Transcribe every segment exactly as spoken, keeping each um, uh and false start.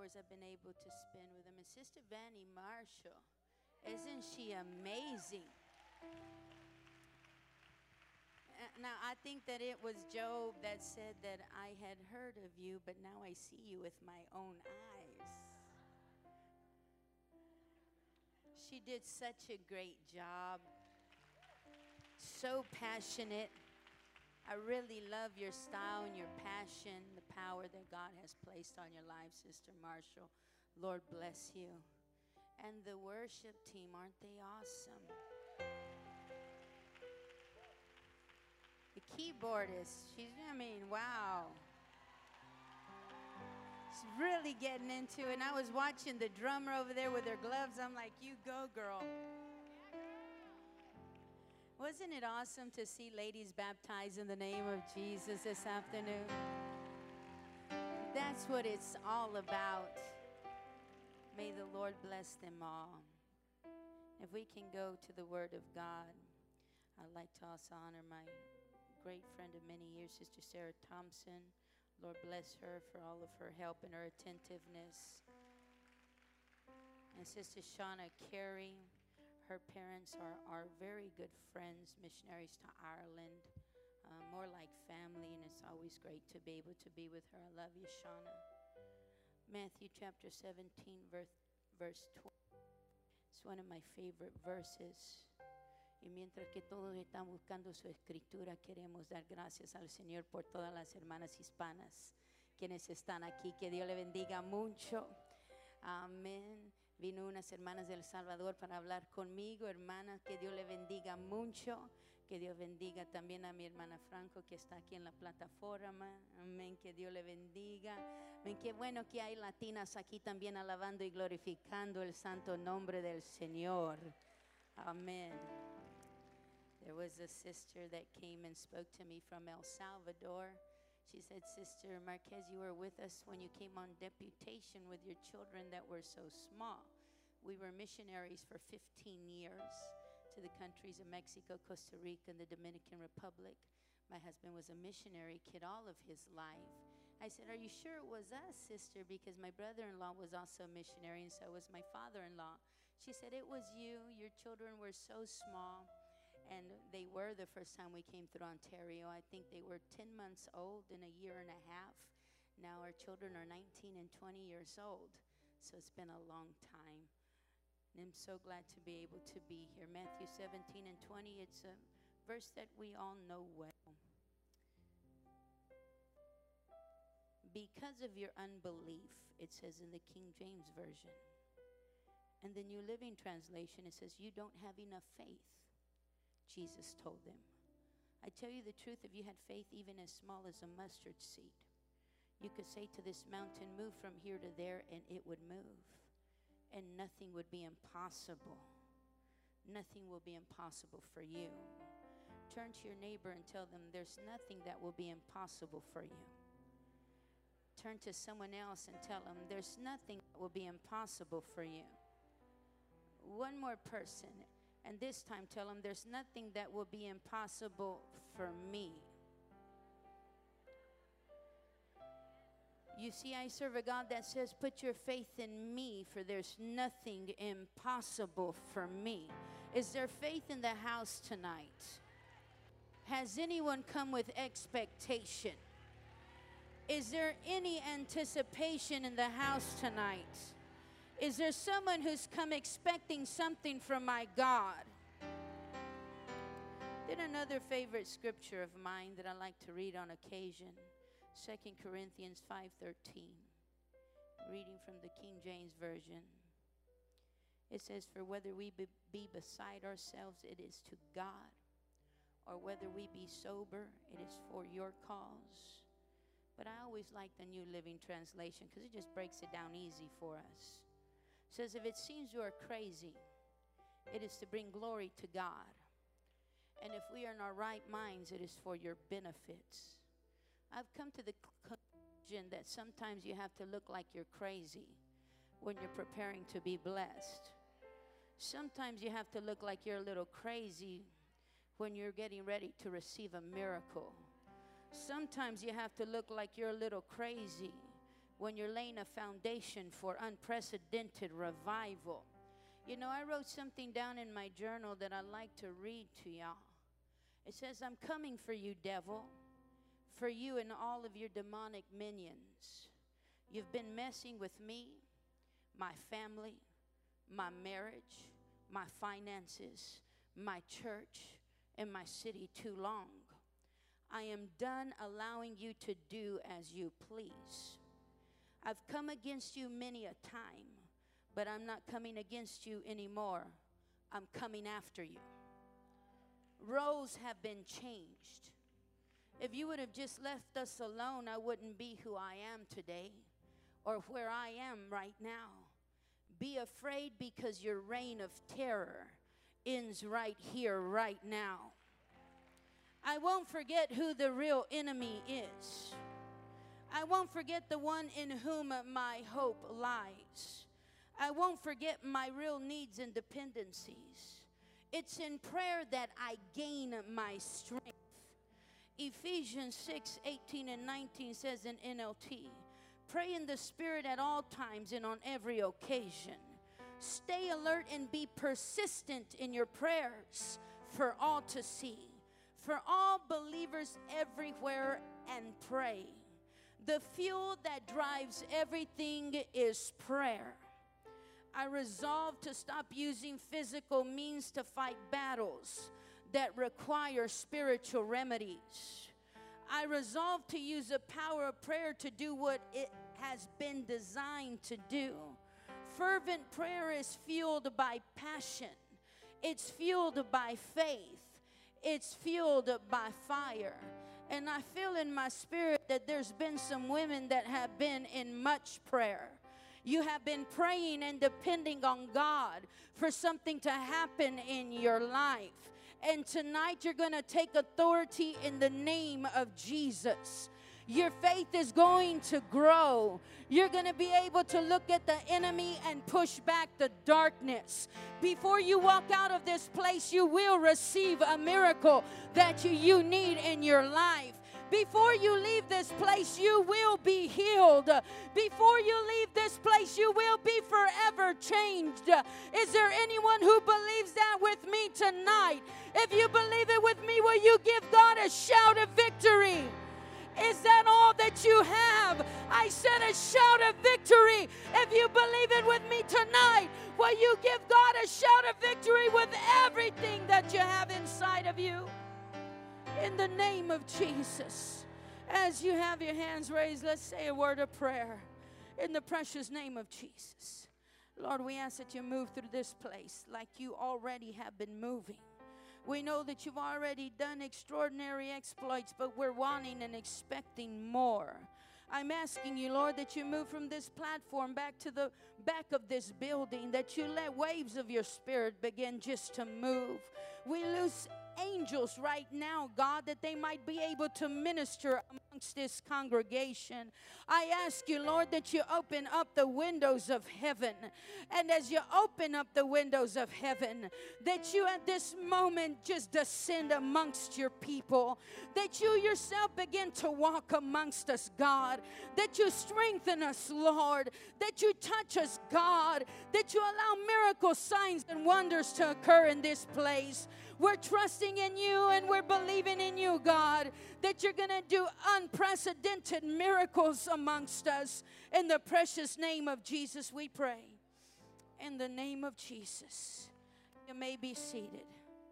hours I've been able to spend with them. And Sister Vannie Marshall, isn't she amazing? Now, I think that it was Job that said that I had heard of you, but now I see you with my own eyes. She did such a great job. So passionate. I really love your style and your passion, the power that God has placed on your life, Sister Marshall. Lord bless you. And the worship team, aren't they awesome? The keyboardist, she's, I mean, wow. She's really getting into it. And I was watching the drummer over there with her gloves. I'm like, you go, girl. Wasn't it awesome to see ladies baptized in the name of Jesus this afternoon? That's what it's all about. May the Lord bless them all. If we can go to the Word of God, I'd like to also honor my great friend of many years, Sister Sarah Thompson. Lord bless her for all of her help and her attentiveness. And Sister Shauna Carey, her parents are, are very good friends, missionaries to Ireland, uh, more like family, and it's always great to be able to be with her. I love you, Shauna. Matthew chapter seventeen, verse, verse twelve. It's one of my favorite verses. Y mientras que todos están buscando su escritura, queremos dar gracias al Señor por todas las hermanas hispanas quienes están aquí. Que Dios le bendiga mucho. Amén. Vino unas hermanas del Salvador para hablar conmigo. Hermanas, que Dios le bendiga mucho. Que Dios bendiga también a mi hermana Franco que está aquí en la plataforma. Amén. Que Dios le bendiga. Amén. Qué bueno que hay latinas aquí también alabando y glorificando el santo nombre del Señor. Amén. There was a sister that came and spoke to me from El Salvador. She said, Sister Marquez, you were with us when you came on deputation with your children that were so small. We were missionaries for fifteen years to the countries of Mexico, Costa Rica, and the Dominican Republic. My husband was a missionary kid all of his life. I said, are you sure it was us, sister? Because my brother-in-law was also a missionary, and so was my father-in-law. She said, it was you. Your children were so small. And they were the first time we came through Ontario. I think they were ten months old in a year and a half. Now our children are nineteen and twenty years old. So it's been a long time. And I'm so glad to be able to be here. Matthew seventeen and twenty, it's a verse that we all know well. Because of your unbelief, it says in the King James Version. And the New Living Translation, it says, you don't have enough faith. Jesus told them, I tell you the truth, if you had faith even as small as a mustard seed, you could say to this mountain, move from here to there, and it would move. And nothing would be impossible. Nothing will be impossible for you. Turn to your neighbor and tell them there's nothing that will be impossible for you. Turn to someone else and tell them there's nothing that will be impossible for you. One more person. And this time tell them there's nothing that will be impossible for me. You see, I serve a God that says, put your faith in me, for there's nothing impossible for me. Is there faith in the house tonight? Has anyone come with expectation? Is there any anticipation in the house tonight? Is there someone who's come expecting something from my God? Then another favorite scripture of mine that I like to read on occasion, Second Corinthians five thirteen, reading from the King James Version. It says, for whether we be, be beside ourselves, it is to God, or whether we be sober, it is for your cause. But I always like the New Living Translation because it just breaks it down easy for us. It says, if it seems you are crazy, it is to bring glory to God. And if we are in our right minds, it is for your benefits. I've come to the conclusion that sometimes you have to look like you're crazy when you're preparing to be blessed. Sometimes you have to look like you're a little crazy when you're getting ready to receive a miracle. Sometimes you have to look like you're a little crazy when you're laying a foundation for unprecedented revival. You know, I wrote something down in my journal that I like to read to y'all. It says, I'm coming for you, devil, for you and all of your demonic minions. You've been messing with me, my family, my marriage, my finances, my church, and my city too long. I am done allowing you to do as you please. I've come against you many a time, but I'm not coming against you anymore. I'm coming after you. Roles have been changed. If you would have just left us alone, I wouldn't be who I am today or where I am right now. Be afraid, because your reign of terror ends right here, right now. I won't forget who the real enemy is. I won't forget the one in whom my hope lies. I won't forget my real needs and dependencies. It's in prayer that I gain my strength. Ephesians six, eighteen and nineteen says in N L T, pray in the Spirit at all times and on every occasion. Stay alert and be persistent in your prayers for all to see, for all believers everywhere, and pray. The fuel that drives everything is prayer. I resolve to stop using physical means to fight battles that require spiritual remedies. I resolve to use the power of prayer to do what it has been designed to do. Fervent prayer is fueled by passion. It's fueled by faith. It's fueled by fire. And I feel in my spirit that there's been some women that have been in much prayer. You have been praying and depending on God for something to happen in your life. And tonight you're going to take authority in the name of Jesus. Your faith is going to grow. You're going to be able to look at the enemy and push back the darkness. Before you walk out of this place, you will receive a miracle that you, you need in your life. Before you leave this place, you will be healed. Before you leave this place, you will be forever changed. Is there anyone who believes that with me tonight? If you believe it with me, will you give God a shout of victory? Is that all that you have? I said a shout of victory. If you believe it with me tonight, will you give God a shout of victory with everything that you have inside of you? In the name of Jesus. As you have your hands raised, let's say a word of prayer. In the precious name of Jesus. Lord, we ask that you move through this place like you already have been moving. We know that you've already done extraordinary exploits, but we're wanting and expecting more. I'm asking you, Lord, that you move from this platform back to the back of this building, that you let waves of your spirit begin just to move. We loose angels right now, God, that they might be able to minister amongst this congregation. I ask you, Lord, that you open up the windows of heaven. And as you open up the windows of heaven, that you at this moment just descend amongst your people. That you yourself begin to walk amongst us, God. That you strengthen us, Lord. That you touch us, God. That you allow miracles, signs, and wonders to occur in this place. We're trusting in you and we're believing in you, God, that you're going to do unprecedented miracles amongst us. In the precious name of Jesus, we pray. In the name of Jesus, you may be seated.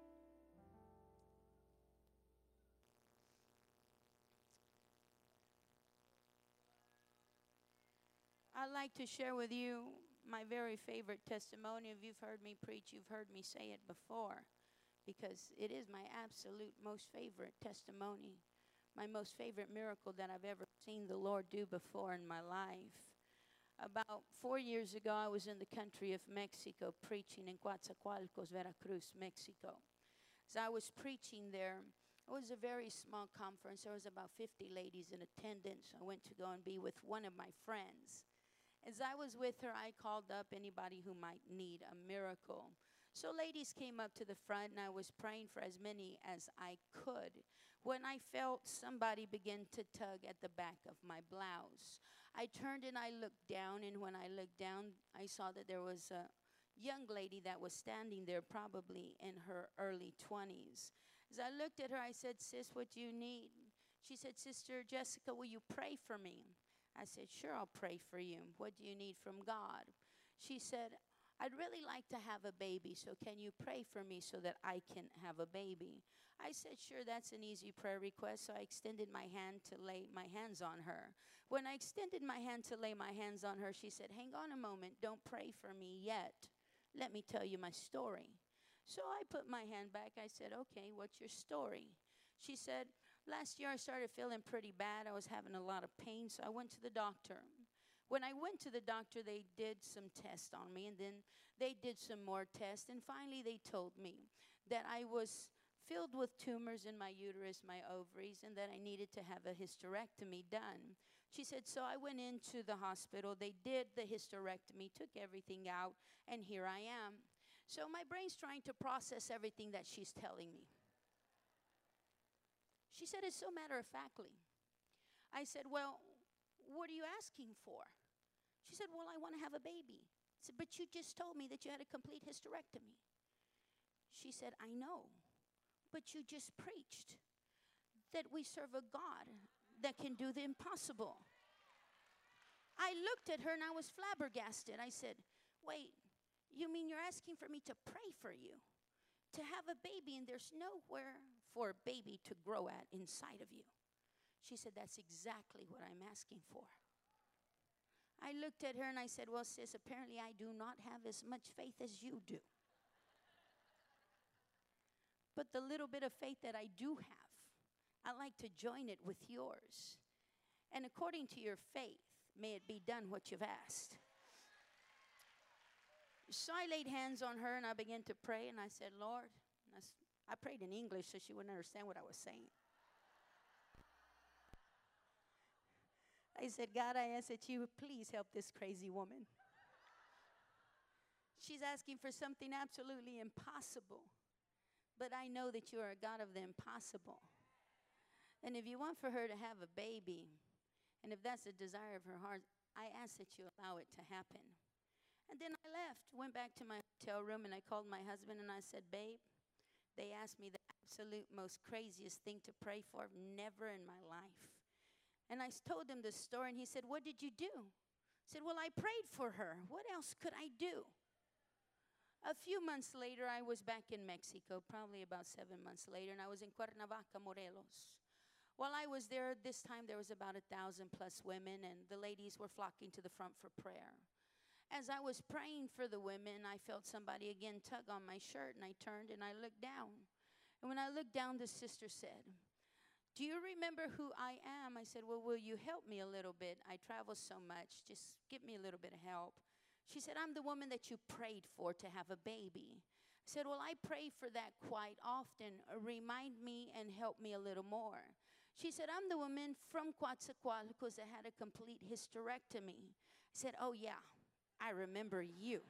I'd like to share with you my very favorite testimony. If you've heard me preach, you've heard me say it before. Because it is my absolute most favorite testimony, my most favorite miracle that I've ever seen the Lord do before in my life. About four years ago, I was in the country of Mexico preaching in Coatzacoalcos, Veracruz, Mexico. As I was preaching there, it was a very small conference. There was about fifty ladies in attendance. I went to go and be with one of my friends. As I was with her, I called up anybody who might need a miracle. So ladies came up to the front, and I was praying for as many as I could when I felt somebody begin to tug at the back of my blouse. I turned and I looked down, and when I looked down, I saw that there was a young lady that was standing there, probably in her early twenties. As I looked at her, I said, "Sis, what do you need?" She said, "Sister Jessica, will you pray for me?" I said, "Sure, I'll pray for you. What do you need from God?" She said, "I'd really like to have a baby, so can you pray for me so that I can have a baby?" I said, "Sure, that's an easy prayer request." So I extended my hand to lay my hands on her. When I extended my hand to lay my hands on her, she said, "Hang on a moment, don't pray for me yet. Let me tell you my story." So I put my hand back. I said, "Okay, what's your story?" She said, "Last year I started feeling pretty bad. I was having a lot of pain, so I went to the doctor. When I went to the doctor, they did some tests on me, and then they did some more tests, and finally they told me that I was filled with tumors in my uterus, my ovaries, and that I needed to have a hysterectomy done." She said, "So I went into the hospital. They did the hysterectomy, took everything out, and here I am." So my brain's trying to process everything that she's telling me. She said it so matter-of-factly. I said, "Well, what are you asking for?" She said, "Well, I want to have a baby." I said, "But you just told me that you had a complete hysterectomy." She said, "I know, but you just preached that we serve a God that can do the impossible." I looked at her and I was flabbergasted. I said, "Wait, you mean you're asking for me to pray for you, to have a baby, and there's nowhere for a baby to grow at inside of you?" She said, "That's exactly what I'm asking for." I looked at her and I said, "Well, sis, apparently I do not have as much faith as you do. But the little bit of faith that I do have, I like to join it with yours. And according to your faith, may it be done what you've asked." So I laid hands on her and I began to pray, and I said, "Lord," and I, s- I prayed in English so she wouldn't understand what I was saying. I said, "God, I ask that you would please help this crazy woman. She's asking for something absolutely impossible. But I know that you are a God of the impossible. And if you want for her to have a baby, and if that's the desire of her heart, I ask that you allow it to happen." And then I left, went back to my hotel room, and I called my husband and I said, "Babe, they asked me the absolute most craziest thing to pray for, never in my life." And I told him the story, and he said, "What did you do?" I said, "Well, I prayed for her. What else could I do?" A few months later, I was back in Mexico, probably about seven months later, and I was in Cuernavaca, Morelos. While I was there, this time there was about a thousand plus women, and the ladies were flocking to the front for prayer. As I was praying for the women, I felt somebody again tug on my shirt, and I turned and I looked down. And when I looked down, the sister said, "Do you remember who I am?" I said, "Well, will you help me a little bit? I travel so much. Just give me a little bit of help." She said, "I'm the woman that you prayed for to have a baby." I said, "Well, I pray for that quite often. Uh, Remind me and help me a little more." She said, "I'm the woman from Coatzacoalcos that had a complete hysterectomy." I said, "Oh, yeah, I remember you."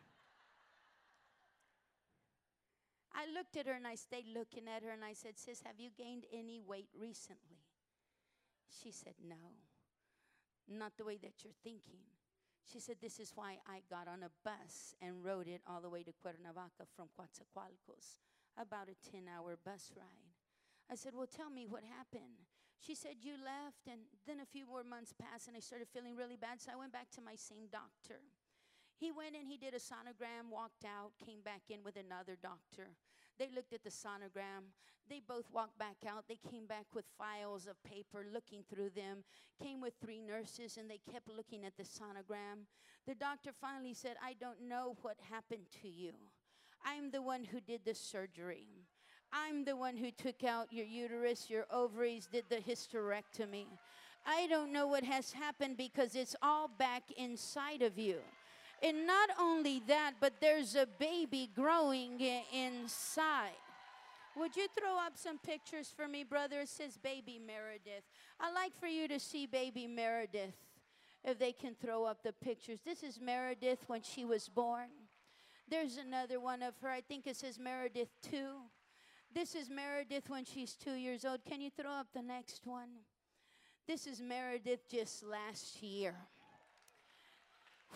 I looked at her and I stayed looking at her and I said, "Sis, have you gained any weight recently?" She said, "No, not the way that you're thinking." She said, "This is why I got on a bus and rode it all the way to Cuernavaca from Coatzacoalcos, about a ten-hour bus ride." I said, "Well, tell me what happened." She said, "You left, and then a few more months passed, and I started feeling really bad, so I went back to my same doctor. He went and he did a sonogram, walked out, came back in with another doctor. They looked at the sonogram. They both walked back out. They came back with files of paper, looking through them, came with three nurses, and they kept looking at the sonogram. The doctor finally said, "I don't know what happened to you. I'm the one who did the surgery. I'm the one who took out your uterus, your ovaries, did the hysterectomy. I don't know what has happened because it's all back inside of you. And not only that, but there's a baby growing i- inside." Would you throw up some pictures for me, brother? It says baby Meredith. I'd like for you to see baby Meredith, if they can throw up the pictures. This is Meredith when she was born. There's another one of her. I think it says Meredith two. This is Meredith when she's two years old. Can you throw up the next one? This is Meredith just last year.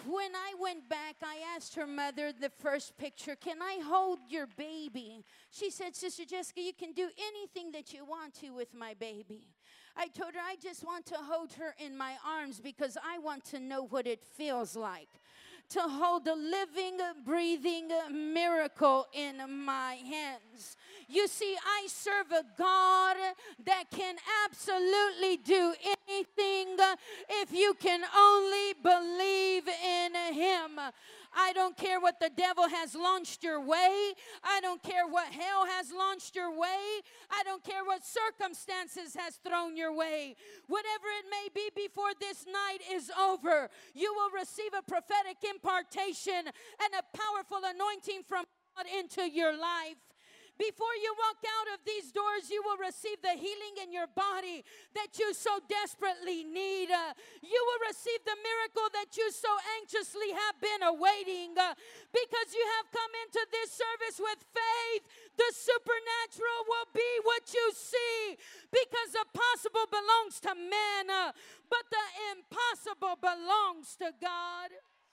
When I went back, I asked her mother the first picture, can I hold your baby? She said, Sister Jessica, you can do anything that you want to with my baby. I told her, I just want to hold her in my arms because I want to know what it feels like to hold a living, breathing miracle in my hands. You see, I serve a God that can absolutely do anything if you can only believe in Him. I don't care what the devil has launched your way. I don't care what hell has launched your way. I don't care what circumstances has thrown your way. Whatever it may be before this night is over, you will receive a prophetic impartation and a powerful anointing from God into your life. Before you walk out of these doors, you will receive the healing in your body that you so desperately need. Uh, you will receive the miracle that you so anxiously have been awaiting. Uh, because you have come into this service with faith, the supernatural will be what you see. Because the possible belongs to man, uh, but the impossible belongs to God.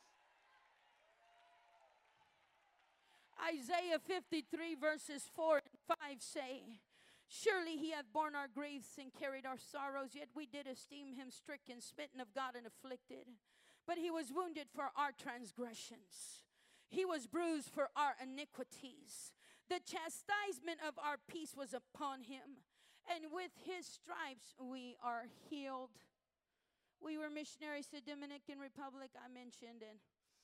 Isaiah fifty-three verses four and five say, surely He hath borne our griefs and carried our sorrows, yet we did esteem Him stricken, smitten of God, and afflicted. But He was wounded for our transgressions. He was bruised for our iniquities. The chastisement of our peace was upon Him, and with His stripes we are healed. We were missionaries to Dominican Republic, I mentioned, and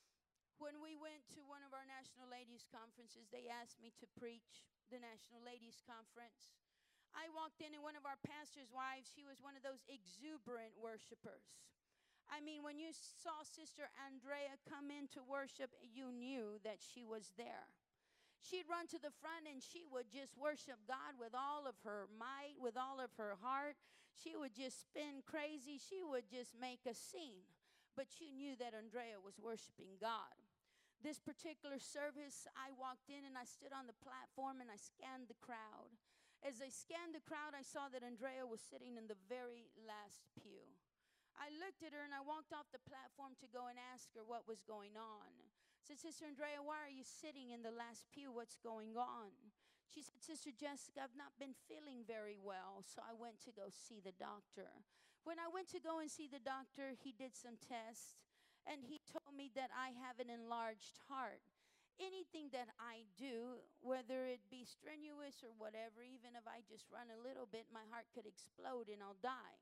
when we went to one of our National Ladies Conferences, they asked me to preach the National Ladies Conference. I walked in and one of our pastor's wives, she was one of those exuberant worshipers. I mean, when you saw Sister Andrea come in to worship, you knew that she was there. She'd run to the front and she would just worship God with all of her might, with all of her heart. She would just spin crazy. She would just make a scene. But you knew that Andrea was worshiping God. This particular service, I walked in and I stood on the platform and I scanned the crowd. As I scanned the crowd, I saw that Andrea was sitting in the very last pew. I looked at her and I walked off the platform to go and ask her what was going on. I said, Sister Andrea, why are you sitting in the last pew? What's going on? She said, Sister Jessica, I've not been feeling very well, so I went to go see the doctor. When I went to go and see the doctor, he did some tests, and he told me that I have an enlarged heart. Anything that I do, whether it be strenuous or whatever, even if I just run a little bit, my heart could explode and I'll die.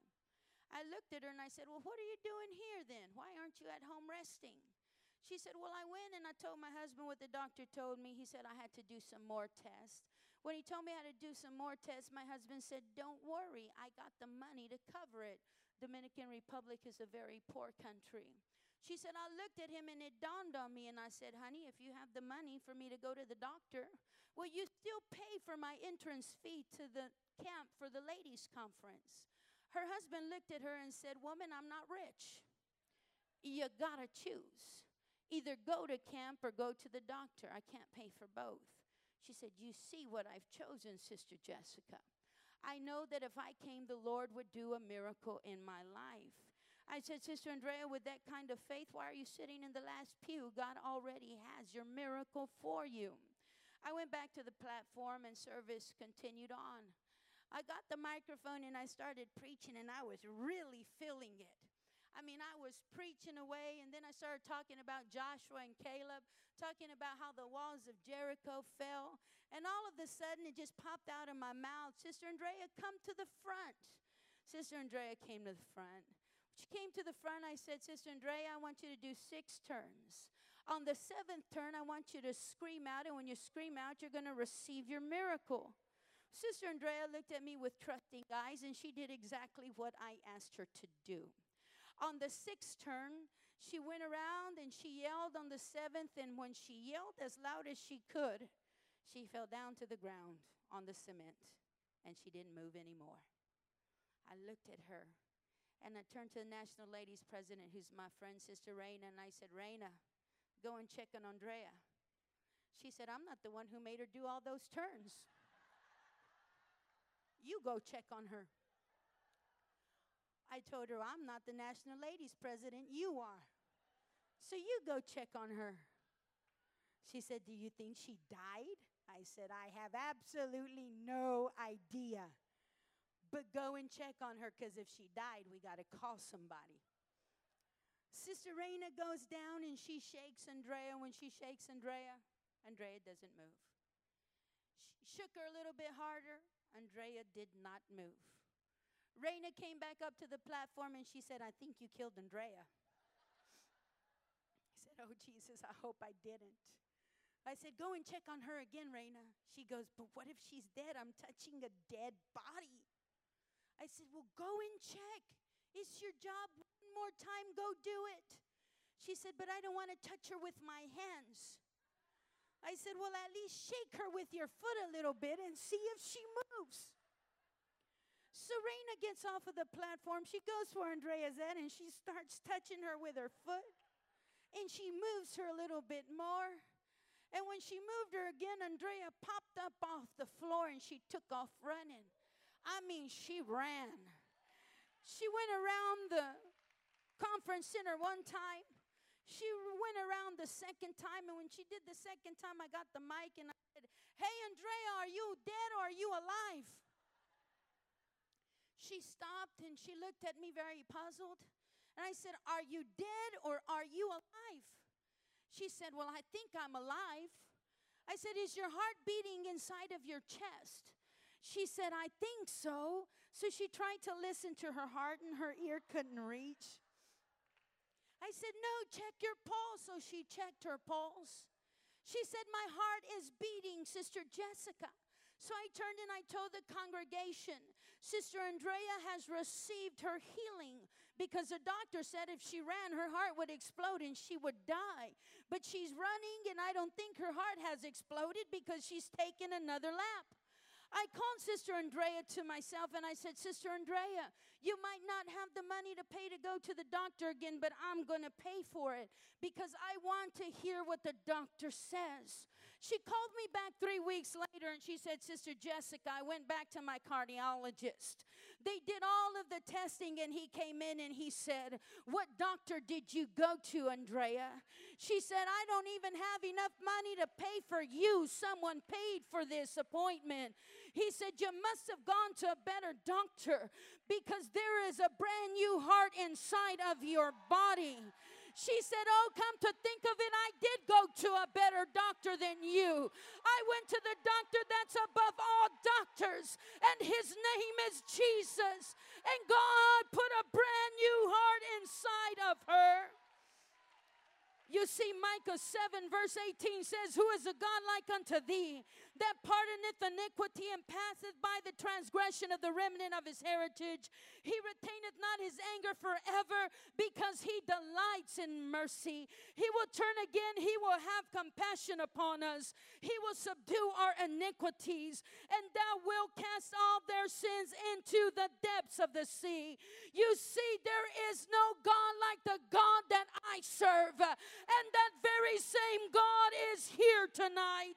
I looked at her and I said, well, what are you doing here then? Why aren't you at home resting? She said, well, I went and I told my husband what the doctor told me. He said I had to do some more tests. When he told me how to do some more tests, my husband said, don't worry, I got the money to cover it. Dominican Republic is a very poor country. She said, I looked at him and it dawned on me and I said, honey, if you have the money for me to go to the doctor, will you still pay for my entrance fee to the camp for the ladies' conference? Her husband looked at her and said, woman, I'm not rich. You gotta choose. Either go to camp or go to the doctor. I can't pay for both. She said, you see what I've chosen, Sister Jessica. I know that if I came, the Lord would do a miracle in my life. I said, Sister Andrea, with that kind of faith, why are you sitting in the last pew? God already has your miracle for you. I went back to the platform and service continued on. I got the microphone and I started preaching and I was really feeling it. I mean, I was preaching away, and then I started talking about Joshua and Caleb, talking about how the walls of Jericho fell, and all of a sudden it just popped out of my mouth, Sister Andrea, come to the front. Sister Andrea came to the front. She came to the front. I said, Sister Andrea, I want you to do six turns. On the seventh turn, I want you to scream out, and when you scream out, you're going to receive your miracle. Sister Andrea looked at me with trusting eyes, and she did exactly what I asked her to do. On the sixth turn, she went around and she yelled on the seventh, and when she yelled as loud as she could, she fell down to the ground on the cement, and she didn't move anymore. I looked at her, and I turned to the National Ladies President, who's my friend, Sister Raina, and I said, Raina, go and check on Andrea. She said, I'm not the one who made her do all those turns. You go check on her. I told her, I'm not the National Ladies President, you are. So you go check on her. She said, do you think she died? I said, I have absolutely no idea. But go and check on her, because if she died, we got to call somebody. Sister Raina goes down and she shakes Andrea. When she shakes Andrea, Andrea doesn't move. She shook her a little bit harder. Andrea did not move. Raina came back up to the platform and she said, I think you killed Andrea. I said, oh, Jesus, I hope I didn't. I said, go and check on her again, Raina. She goes, but what if she's dead? I'm touching a dead body. I said, well, go and check. It's your job. One more time, go do it. She said, but I don't want to touch her with my hands. I said, well, at least shake her with your foot a little bit and see if she moves. Serena gets off of the platform. She goes for Andrea's head and she starts touching her with her foot. And she moves her a little bit more. And when she moved her again, Andrea popped up off the floor and she took off running. I mean, she ran. She went around the conference center one time. She went around the second time, and when she did the second time, I got the mic and I said, hey, Andrea, are you dead or are you alive? She stopped and she looked at me very puzzled. And I said, are you dead or are you alive? She said, well, I think I'm alive. I said, is your heart beating inside of your chest? She said, I think so. So she tried to listen to her heart and her ear couldn't reach. I said, no, check your pulse. So she checked her pulse. She said, my heart is beating, Sister Jessica. So I turned and I told the congregation, Sister Andrea has received her healing because the doctor said if she ran, her heart would explode and she would die. But she's running and I don't think her heart has exploded because she's taken another lap. I called Sister Andrea to myself and I said, Sister Andrea, you might not have the money to pay to go to the doctor again, but I'm going to pay for it because I want to hear what the doctor says. She called me back three weeks later and she said, Sister Jessica, I went back to my cardiologist. They did all of the testing and he came in and he said, what doctor did you go to, Andrea? She said, I don't even have enough money to pay for you. Someone paid for this appointment. He said, you must have gone to a better doctor because there is a brand new heart inside of your body. She said, oh, come to think of it, I did go to a better doctor than you. I went to the doctor that's above all doctors, and his name is Jesus. And God put a brand new heart inside of her. You see, Micah seven verse eighteen says, who is a God like unto thee, that pardoneth iniquity and passeth by the transgression of the remnant of his heritage? He retaineth not his anger forever, because he delights in mercy. He will turn again, he will have compassion upon us. He will subdue our iniquities, and thou wilt cast all their sins into the depths of the sea. You see, there is no God like the God that I serve. And that very same God is here tonight.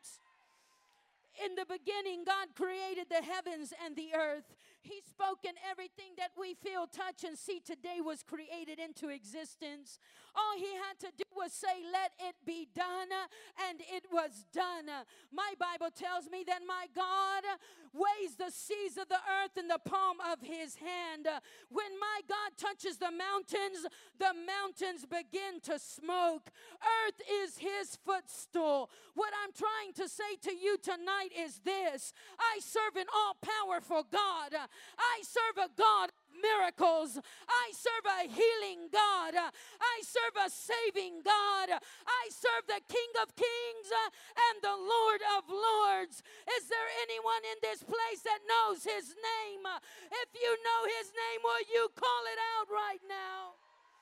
In the beginning, God created the heavens and the earth. He spoke, and everything that we feel, touch, and see today was created into existence. All he had to do was say, let it be done, and it was done. My Bible tells me that my God weighs the seas of the earth in the palm of his hand. When my God touches the mountains, the mountains begin to smoke. Earth is his footstool. What I'm trying to say to you tonight is this: I serve an all-powerful God. I serve a God of miracles. I serve a healing God. I serve a saving God. I serve the King of Kings and the Lord of Lords. Is there anyone in this place that knows his name? If you know his name, will you call it out right now?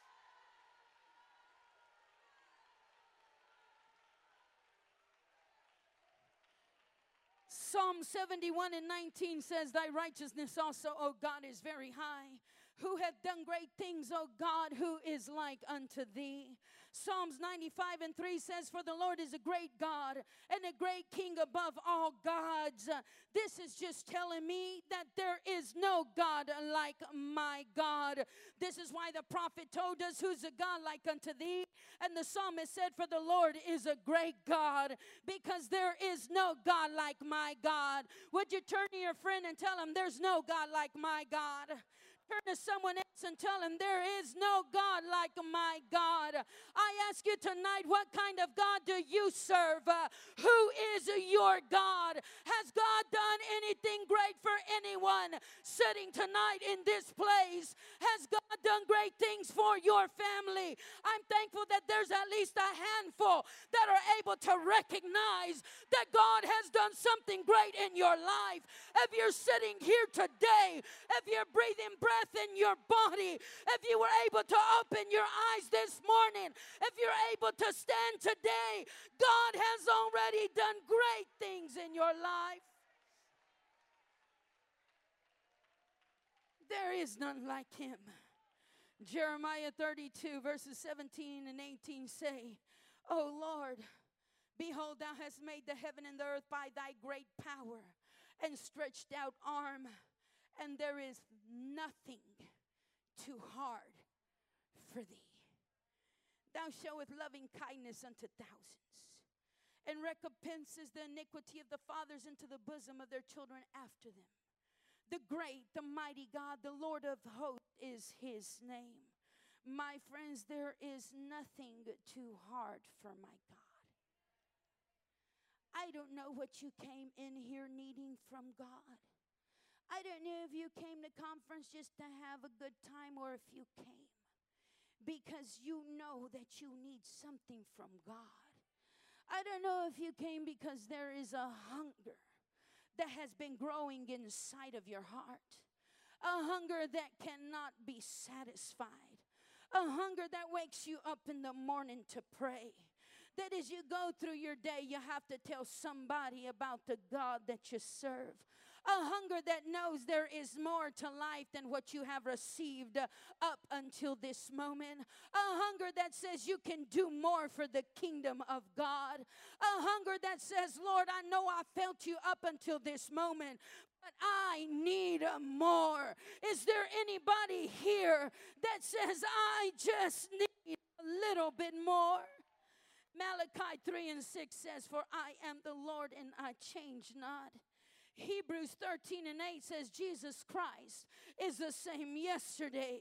Psalm seventy-one and nineteen says, thy righteousness also, O God, is very high. Who hath done great things, O God, who is like unto thee? Psalms ninety-five and three says, for the Lord is a great God and a great King above all gods. This is just telling me that there is no God like my God. This is why the prophet told us, who's a God like unto thee? And the psalmist said, for the Lord is a great God, because there is no God like my God. Would you turn to your friend and tell him, there's no God like my God? Turn to someone else and tell him, there is no God like my God. I ask you tonight, what kind of God do you serve? Uh, who is your God? Has God done anything great for anyone sitting tonight in this place? Has God done great things for your family? I'm thankful that there's at least a handful that are able to recognize that God has done something great in your life. If you're sitting here today, if you're breathing breath in your body, if you were able to open your eyes this morning, if you're able to stand today, God has already done great things in your life. There is none like him. Jeremiah thirty-two verses seventeen and eighteen say, O Lord, behold, thou hast made the heaven and the earth by thy great power and stretched out arm, and there is nothing too hard for thee. Thou showest loving kindness unto thousands, and recompenses the iniquity of the fathers into the bosom of their children after them. The great, the mighty God, the Lord of hosts is his name. My friends, there is nothing too hard for my God. I don't know what you came in here needing from God. I don't know if you came to conference just to have a good time, or if you came because you know that you need something from God. I don't know if you came because there is a hunger that has been growing inside of your heart, a hunger that cannot be satisfied, a hunger that wakes you up in the morning to pray, that as you go through your day, you have to tell somebody about the God that you serve. A hunger that knows there is more to life than what you have received uh, up until this moment. A hunger that says you can do more for the kingdom of God. A hunger that says, Lord, I know I felt you up until this moment, but I need more. Is there anybody here that says, I just need a little bit more? Malachi three and six says, for I am the Lord and I change not. Hebrews thirteen and eight says, Jesus Christ is the same yesterday,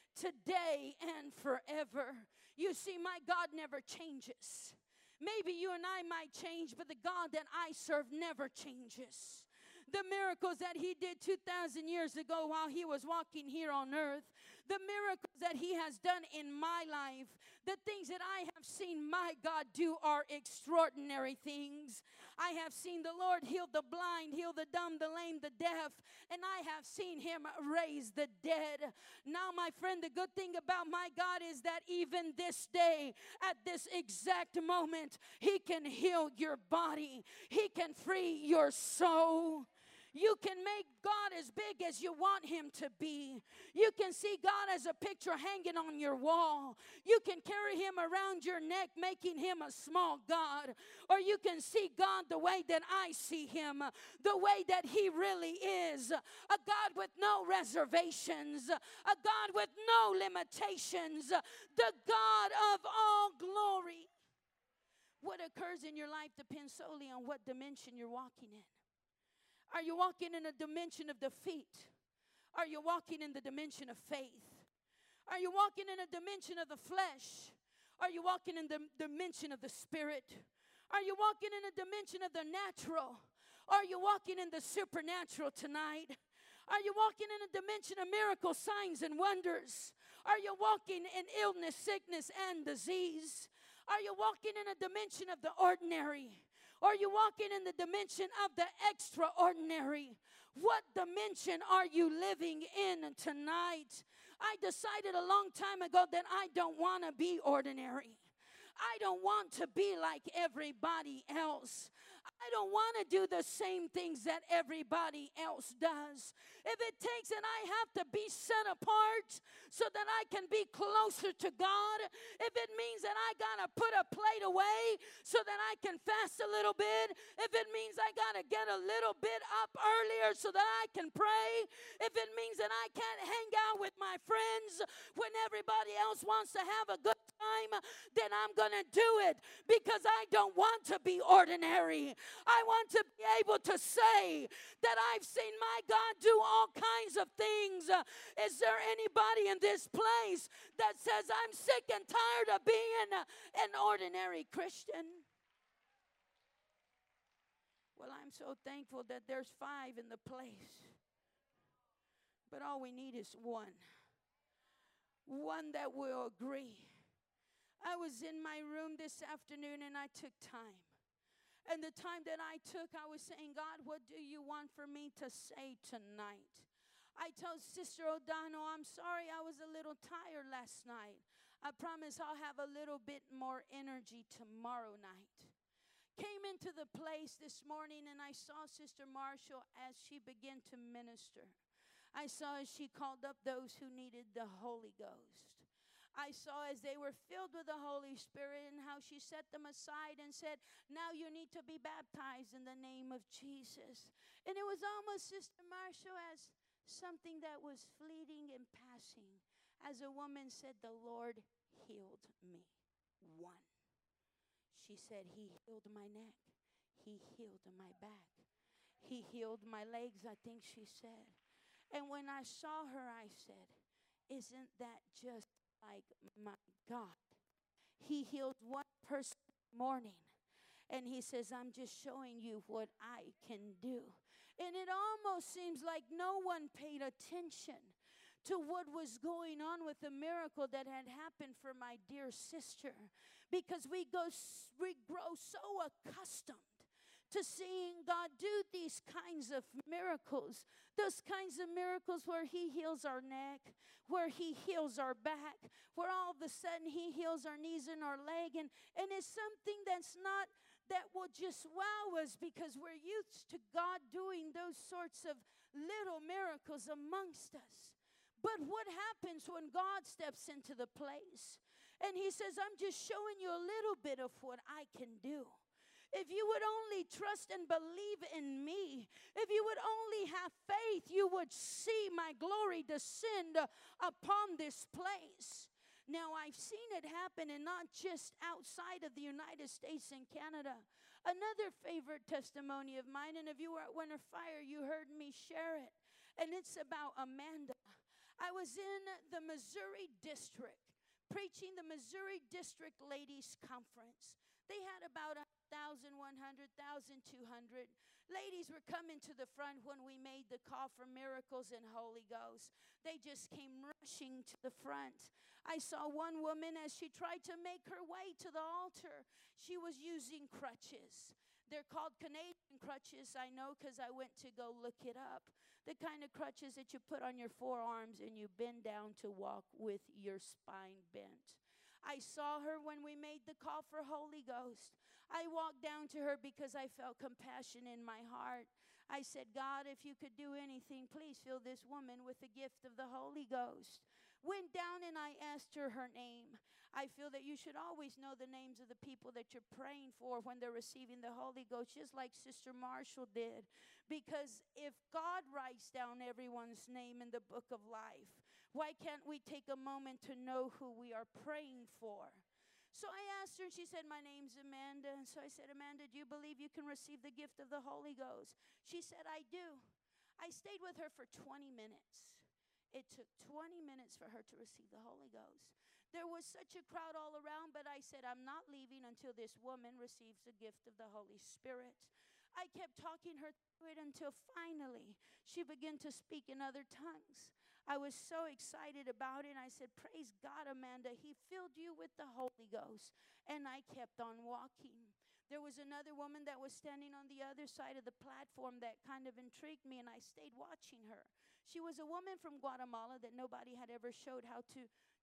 today, and forever. You see, my God never changes. Maybe you and I might change, but the God that I serve never changes. The miracles that he did two thousand years ago while he was walking here on earth, the miracles that he has done in my life, the things that I have seen my God do are extraordinary things. I have seen the Lord heal the blind, heal the dumb, the lame, the deaf, and I have seen him raise the dead. Now, my friend, the good thing about my God is that even this day, at this exact moment, he can heal your body. He can free your soul. You can make God as big as you want him to be. You can see God as a picture hanging on your wall. You can carry him around your neck, making him a small God. Or you can see God the way that I see him, the way that he really is. A God with no reservations, a God with no limitations, the God of all glory. What occurs in your life depends solely on what dimension you're walking in. Are you walking in a dimension of defeat? Are you walking in the dimension of faith? Are you walking in a dimension of the flesh? Are you walking in the dimension of the spirit? Are you walking in a dimension of the natural? Are you walking in the supernatural tonight? Are you walking in a dimension of miracles, signs, and wonders? Are you walking in illness, sickness, and disease? Are you walking in a dimension of the ordinary? Or are you walking in the dimension of the extraordinary? What dimension are you living in tonight? I decided a long time ago that I don't want to be ordinary. I don't want to be like everybody else. I don't want to do the same things that everybody else does. If it takes and I have to be set apart so that I can be closer to God, if it means that I got to put a plate away so that I can fast a little bit, if it means I got to get a little bit up earlier so that I can pray, if it means that I can't hang out with my friends when everybody else wants to have a good time, then I'm going to do it, because I don't want to be ordinary. I want to be able to say that I've seen my God do all kinds of things. Uh, is there anybody in this place that says, I'm sick and tired of being uh, an ordinary Christian? Well, I'm so thankful that there's five in the place. But all we need is one. One that will agree. I was in my room this afternoon and I took time. And the time that I took, I was saying, God, what do you want for me to say tonight? I told Sister O'Donnell, I'm sorry I was a little tired last night. I promise I'll have a little bit more energy tomorrow night. Came into the place this morning and I saw Sister Marshall as she began to minister. I saw as she called up those who needed the Holy Ghost. I saw as they were filled with the Holy Spirit and how she set them aside and said, now you need to be baptized in the name of Jesus. And it was almost, Sister Marshall, as something that was fleeting and passing. As a woman said, the Lord healed me. One. She said, he healed my neck. He healed my back. He healed my legs, I think she said. And when I saw her, I said, isn't that just like my God? He healed one person this morning, and he says, I'm just showing you what I can do. And it almost seems like no one paid attention to what was going on with the miracle that had happened for my dear sister, because we go we grow so accustomed to seeing God do these kinds of miracles, those kinds of miracles where he heals our neck, where he heals our back, where all of a sudden he heals our knees and our leg, and, and it's something that's not, that will just wow us, because we're used to God doing those sorts of little miracles amongst us. But what happens when God steps into the place and he says, I'm just showing you a little bit of what I can do? If you would only trust and believe in me, if you would only have faith, you would see my glory descend upon this place. Now, I've seen it happen, and not just outside of the United States and Canada. Another favorite testimony of mine, and if you were at Winter Fire, you heard me share it, and it's about Amanda. I was in the Missouri District, preaching the Missouri District Ladies Conference. They had about one thousand one hundred, one thousand two hundred. Ladies were coming to the front when we made the call for miracles and Holy Ghost. They just came rushing to the front. I saw one woman as she tried to make her way to the altar. She was using crutches. They're called Canadian crutches, I know, because I went to go look it up. The kind of crutches that you put on your forearms and you bend down to walk with your spine bent. I saw her when we made the call for Holy Ghost. I walked down to her because I felt compassion in my heart. I said, God, if you could do anything, please fill this woman with the gift of the Holy Ghost. Went down and I asked her her name. I feel that you should always know the names of the people that you're praying for when they're receiving the Holy Ghost, just like Sister Marshall did. Because if God writes down everyone's name in the book of life, why can't we take a moment to know who we are praying for? So I asked her, and she said, my name's Amanda. And so I said, Amanda, do you believe you can receive the gift of the Holy Ghost? She said, I do. I stayed with her for twenty minutes. It took twenty minutes for her to receive the Holy Ghost. There was such a crowd all around, but I said, I'm not leaving until this woman receives the gift of the Holy Spirit. I kept talking her through it until finally she began to speak in other tongues. I was so excited about it. I said, praise God, Amanda. He filled you with the Holy Ghost. And I kept on walking. There was another woman that was standing on the other side of the platform that kind of intrigued me, and I stayed watching her. She was a woman from Guatemala that nobody had ever showed how to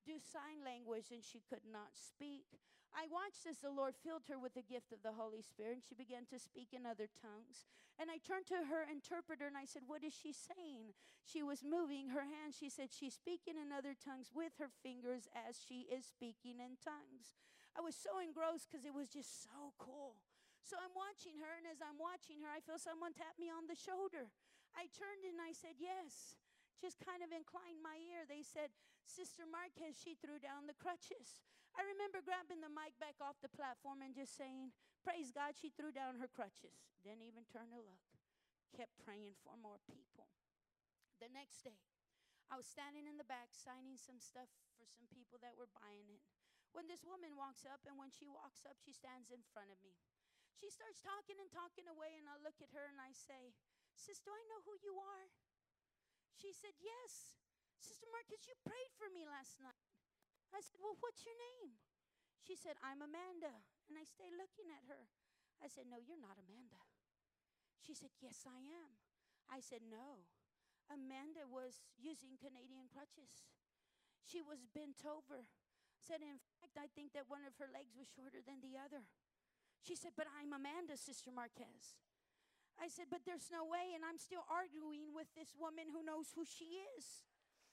do sign language, and she could not speak. I watched as the Lord filled her with the gift of the Holy Spirit, and she began to speak in other tongues. And I turned to her interpreter, and I said, what is she saying? She was moving her hands. She said, she's speaking in other tongues with her fingers as she is speaking in tongues. I was so engrossed because it was just so cool. So I'm watching her, and as I'm watching her, I feel someone tap me on the shoulder. I turned and I said, yes. Just kind of inclined my ear. They said, Sister Marquez, she threw down the crutches. I remember grabbing the mic back off the platform and just saying, praise God, she threw down her crutches. Didn't even turn to look. Kept praying for more people. The next day, I was standing in the back signing some stuff for some people that were buying it, when this woman walks up, and when she walks up, she stands in front of me. She starts talking and talking away, and I look at her and I say, Sis, do I know who you are? She said, yes. Sister Marcus, you prayed for me last night. I said, well, what's your name? She said, I'm Amanda. And I stayed looking at her. I said, no, you're not Amanda. She said, yes, I am. I said, no. Amanda was using Canadian crutches. She was bent over. Said, in fact, I think that one of her legs was shorter than the other. She said, but I'm Amanda, Sister Marquez. I said, but there's no way, and I'm still arguing with this woman who knows who she is.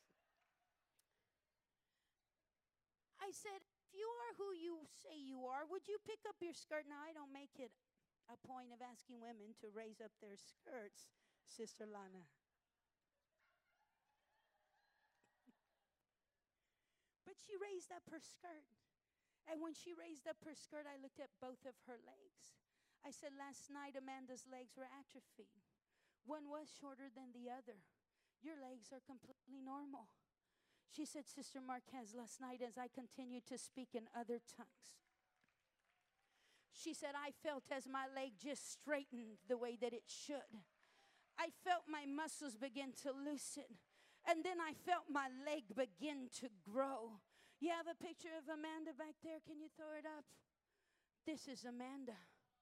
I said, if you are who you say you are, would you pick up your skirt? Now, I don't make it a point of asking women to raise up their skirts, Sister Lana. But she raised up her skirt. And when she raised up her skirt, I looked at both of her legs. I said, last night, Amanda's legs were atrophied. One was shorter than the other. Your legs are completely normal. She said, Sister Marquez, last night as I continued to speak in other tongues, she said, I felt as my leg just straightened the way that it should. I felt my muscles begin to loosen. And then I felt my leg begin to grow. You have a picture of Amanda back there? Can you throw it up? This is Amanda.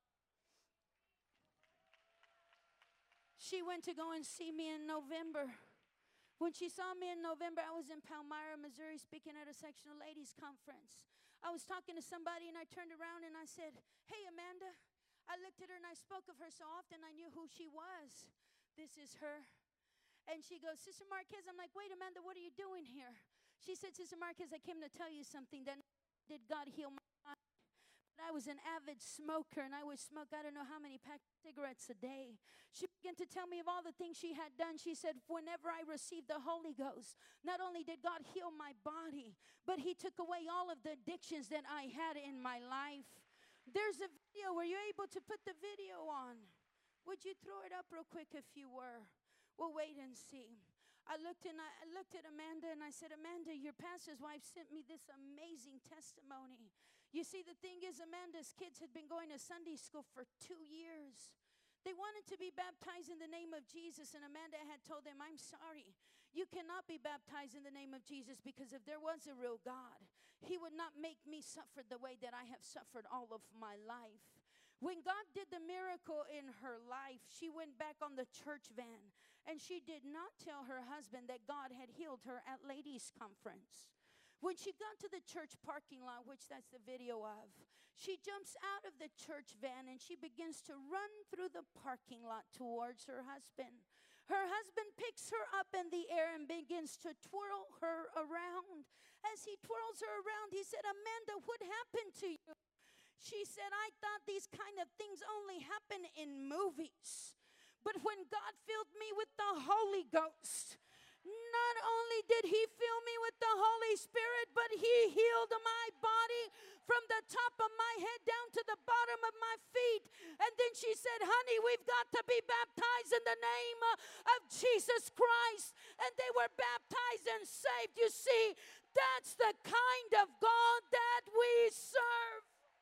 She went to go and see me in November. When she saw me in November, I was in Palmyra, Missouri, speaking at a sectional ladies conference. I was talking to somebody, and I turned around and I said, hey, Amanda. I looked at her, and I spoke of her so often, I knew who she was. This is her. And she goes, Sister Marquez. I'm like, wait, Amanda, what are you doing here? She said, Sister Marquez, I came to tell you something. That did God heal my body? But I was an avid smoker, and I would smoke I don't know how many packs of cigarettes a day. She began to tell me of all the things she had done. She said, whenever I received the Holy Ghost, not only did God heal my body, but he took away all of the addictions that I had in my life. There's a video. Were you able to put the video on? Would you throw it up real quick if you were? We'll wait and see. I looked and I, I looked at Amanda, and I said, Amanda, your pastor's wife sent me this amazing testimony. You see, the thing is, Amanda's kids had been going to Sunday school for two years. They wanted to be baptized in the name of Jesus, and Amanda had told them, I'm sorry, you cannot be baptized in the name of Jesus, because if there was a real God, he would not make me suffer the way that I have suffered all of my life. When God did the miracle in her life, she went back on the church van, and she did not tell her husband that God had healed her at ladies' conference. When she got to the church parking lot, which that's the video of, she jumps out of the church van and she begins to run through the parking lot towards her husband. Her husband picks her up in the air and begins to twirl her around. As he twirls her around, he said, Amanda, what happened to you? She said, I thought these kind of things only happen in movies. But when God filled me with the Holy Ghost, not only did he fill me with the Holy Spirit, but he healed my body from the top of my head down to the bottom of my feet. And then she said, honey, we've got to be baptized in the name of Jesus Christ. And they were baptized and saved. You see, that's the kind of God that we serve.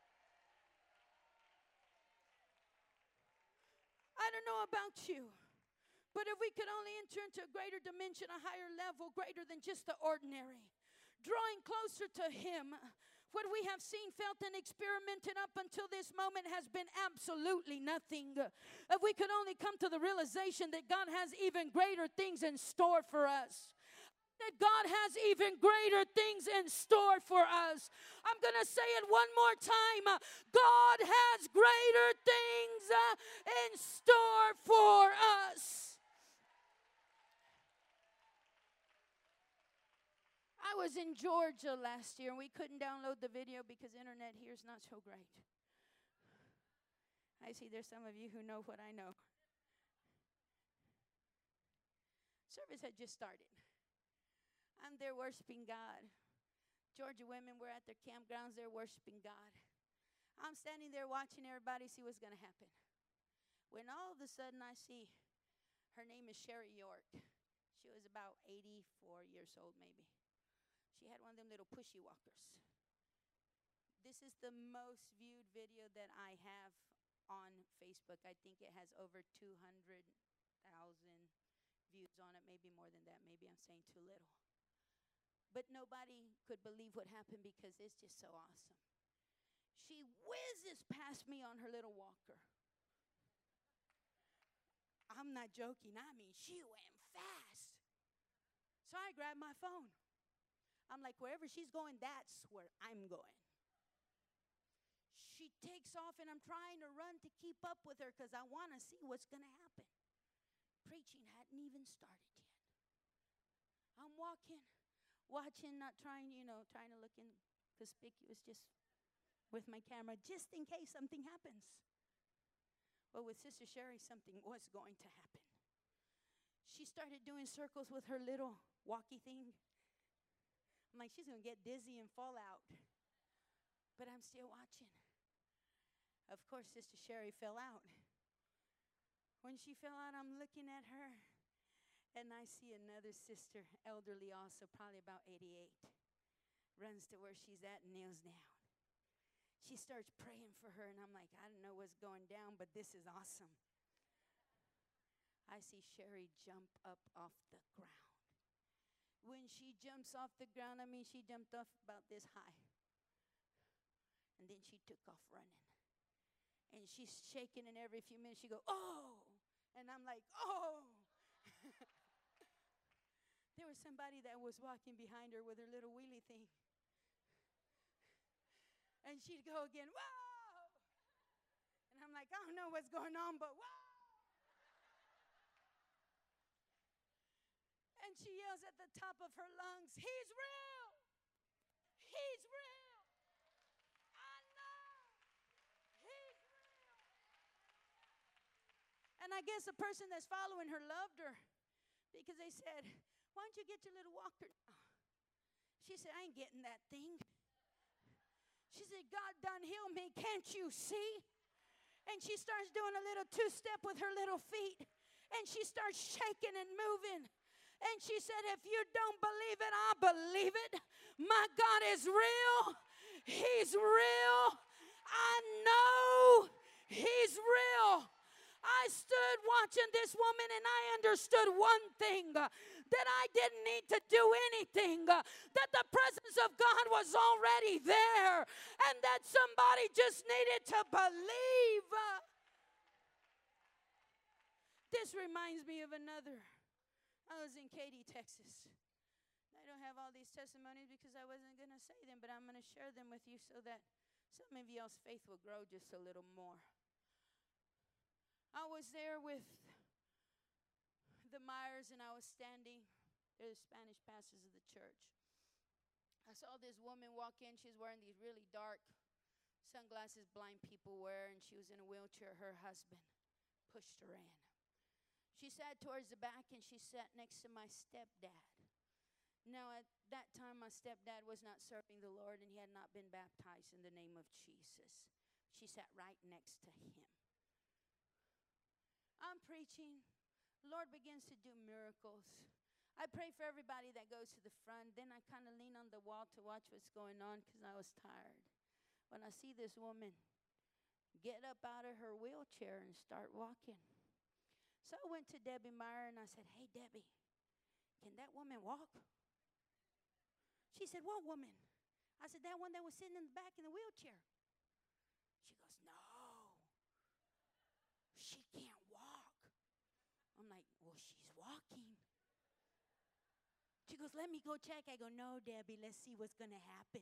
I don't know about you, but if we could only enter into a greater dimension, a higher level, greater than just the ordinary, drawing closer to him, what we have seen, felt, and experimented up until this moment has been absolutely nothing. If we could only come to the realization that God has even greater things in store for us. that God has even greater things in store for us. I'm going to say it one more time. God has greater things uh, in store for us. I was in Georgia last year, and we couldn't download the video because internet here is not so great. I see there's some of you who know what I know. Service had just started. I'm there worshiping God. Georgia women were at their campgrounds. They're worshiping God. I'm standing there watching everybody see what's going to happen. When all of a sudden I see, her name is Sherry York. She was about eighty-four years old maybe. She had one of them little pushy walkers. This is the most viewed video that I have on Facebook. I think it has over two hundred thousand views on it, maybe more than that. Maybe I'm saying too little. But nobody could believe what happened because it's just so awesome. She whizzes past me on her little walker. I'm not joking. I mean, she went fast. So I grabbed my phone. I'm like, wherever she's going, that's where I'm going. She takes off, and I'm trying to run to keep up with her because I want to see what's going to happen. Preaching hadn't even started yet. I'm walking. Watching, not trying, you know, trying to look inconspicuous, just with my camera, just in case something happens. Well, with Sister Sherry, something was going to happen. She started doing circles with her little walkie thing. I'm like, she's going to get dizzy and fall out. But I'm still watching. Of course, Sister Sherry fell out. When she fell out, I'm looking at her. And I see another sister, elderly also, probably about eighty-eight, runs to where she's at and kneels down. She starts praying for her, and I'm like, I don't know what's going down, but this is awesome. I see Sherry jump up off the ground. When she jumps off the ground, I mean, she jumped off about this high. And then she took off running. And she's shaking, and every few minutes she goes, oh! And I'm like, oh! There was somebody that was walking behind her with her little wheelie thing. And she'd go again, whoa! And I'm like, I don't know what's going on, but whoa! And she yells at the top of her lungs, he's real! He's real! I know! He's real! And I guess the person that's following her loved her because they said, why don't you get your little walker now? She said, I ain't getting that thing. She said, God done healed me. Can't you see? And she starts doing a little two-step with her little feet. And she starts shaking and moving. And she said, if you don't believe it, I believe it. My God is real. He's real. I know he's real. I stood watching this woman, and I understood one thing, uh, that I didn't need to do anything, uh, that the presence of God was already there, and that somebody just needed to believe. Uh, this reminds me of another. I was in Katy, Texas. I don't have all these testimonies because I wasn't going to say them, but I'm going to share them with you so that some of y'all's faith will grow just a little more. I was there with the Myers, and I was standing. They're the Spanish pastors of the church. I saw this woman walk in. She was wearing these really dark sunglasses blind people wear, and she was in a wheelchair. Her husband pushed her in. She sat towards the back, and she sat next to my stepdad. Now, at that time, my stepdad was not serving the Lord, and he had not been baptized in the name of Jesus. She sat right next to him. I'm preaching. The Lord begins to do miracles. I pray for everybody that goes to the front. Then I kind of lean on the wall to watch what's going on because I was tired. When I see this woman get up out of her wheelchair and start walking. So I went to Debbie Meyer and I said, hey, Debbie, can that woman walk? She said, what woman? I said, that one that was sitting in the back in the wheelchair. She goes, no, she can't walk. I'm like, well, she's walking. Do She goes, let me go check. I go, no, Debbie, let's see what's going to happen.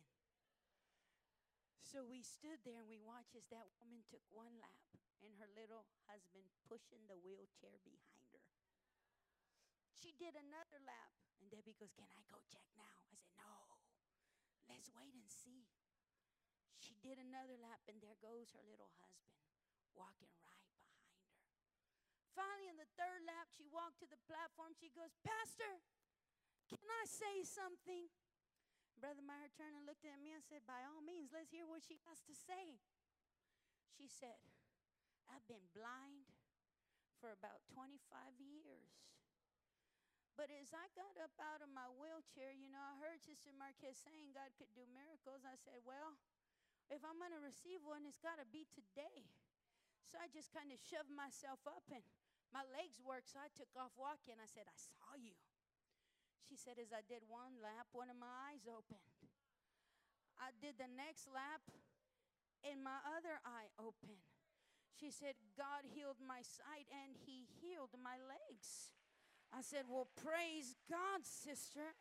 So we stood there and we watched as that woman took one lap and her little husband pushing the wheelchair behind her. She did another lap. And Debbie goes, can I go check now? I said, no, let's wait and see. She did another lap, and there goes her little husband walking right behind her. Finally, in the third lap, she walked to the platform. She goes, Pastor, can I say something? Brother Meyer turned and looked at me and said, by all means, let's hear what she has to say. She said, I've been blind for about twenty-five years. But as I got up out of my wheelchair, you know, I heard Sister Marquez saying God could do miracles. I said, well, if I'm going to receive one, it's got to be today. So I just kind of shoved myself up, and my legs worked, so I took off walking. I said, I saw you. She said, as I did one lap, one of my eyes opened. I did the next lap, and my other eye opened. She said, God healed my sight, and he healed my legs. I said, well, praise God, sister.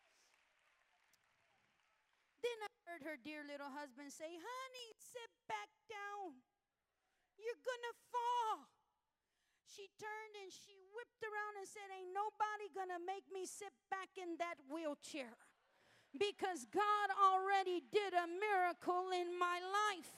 Then I heard her dear little husband say, honey, sit back down. You're going to fall. She turned and she whipped around and said, ain't nobody going to make me sit back in that wheelchair, because God already did a miracle in my life.